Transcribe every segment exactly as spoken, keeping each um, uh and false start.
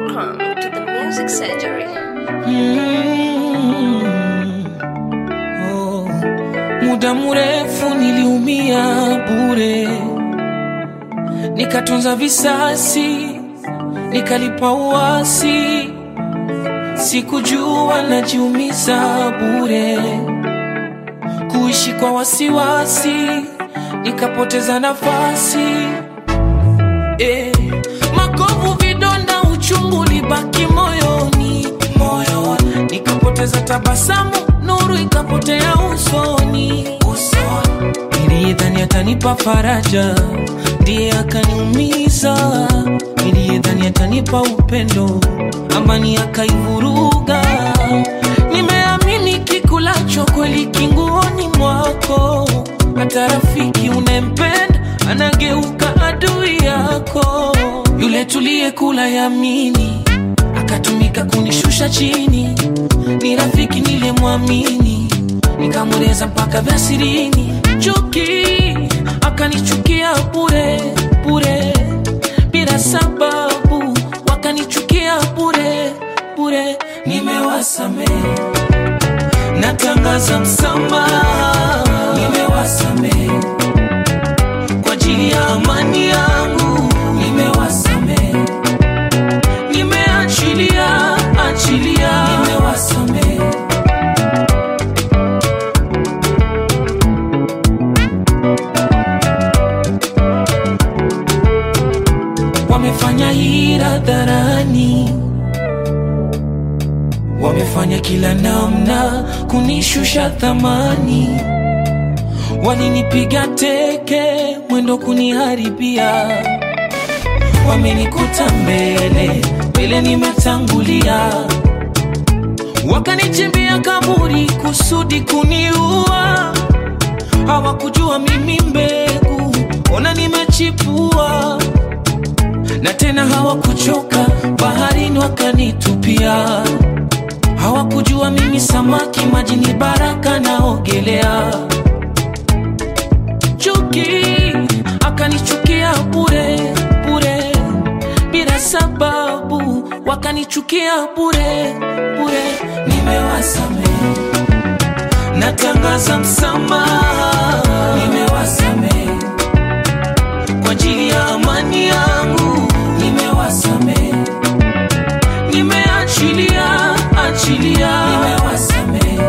Welcome to the Music Surgery. Mm. Oh. Muda mrefu niliumia bure, nikatunza visasi, nikalipa uasi, sikujua najiumiza bure, kuishi kwa wasiwasi, nikapoteza nafasi. Eh, makovu, vidonda, uchungu libaki moyoni, moyoni. Nikapoteza tabasamu, nuru ikapotea usoni, usoni. Niliyedhani atanipa faraja, ndiye akaniumiza. Niliyedhani atanipa upendo, amani akaivuruga. Nimeamini kikulacho kweli kinguoni mwako, hata rafiki unempenda anageuka adui yako. Yule tuliye kula yamini, akatumika kunishusha chini. Ni rafiki nilemwamini, nikamweleza mpaka vya sirini. Chuki, akanichukia bure, bure, bila sababu. Wakanichukia bure, bure. Nimewasamehe, natangaza msamaha. Nimewasamehe kwa ajili ya amani yangu. Nimewasamehe, nimeachilia, achilia. Nimewasamehe. Wamefanya hila hadharani, wamefanya kila namna kunishusha thamani. Walinipiga teke, mwendo kuniharibia. Wamenikuta mbele, mbele nimetangulia. Wakanichimbia kaburi kusudi kuniua. Hawakujua mimi mbegu, ona nimechipua. Na tena hawakuchoka, baharini wakanitupia. Hawakujua mimi samaki, majini baraka naogelea. Chuki, akanichukia bure, bure, bila sababu. Wakanichukia bure, bure. Nimewasamehe, natangaza msamaha. Nimewasamehe kwa ajili ya amani yangu. Nimewasamehe, nimeachilia, achilia. Nimewasamehe.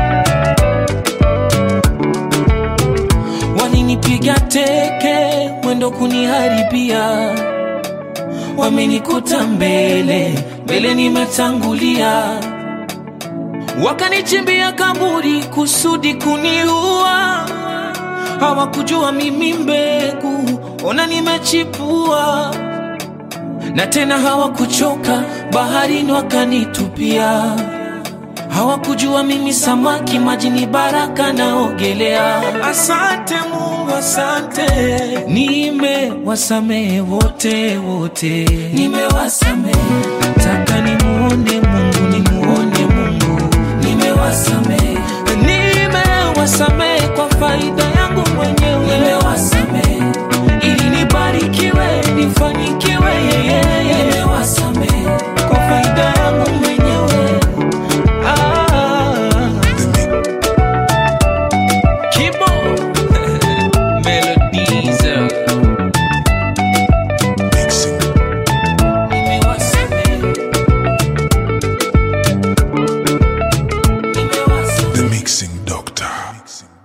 Walinipiga teke, mwendo kuniharibia. Wamenikuta mbele, mbele nimetangulia. Wakanichimbia kaburi kusudi kuniua. Hawakujua mimi mbegu, ona nimechipua. Na tena hawakuchoka, baharini wakanitupia. Hawakujua mimi samaki, majini baraka naogelea. Asante Mungu, asante. Nimewasamehe wote, wote. Nimewasamehe, nataka nimuone Mungu, nimuone Mungu. Nimewasamehe, nimewasamehe kwa faida yangu mwenyewe. Nimewasamehe ili nibarikiwe, nifanikiwe. Nimewasamehe kwa faida yangu mwenyewe. Ah, Kibo Melodies. Nimewasamehe, nimewasamehe. The Mixing Doctor.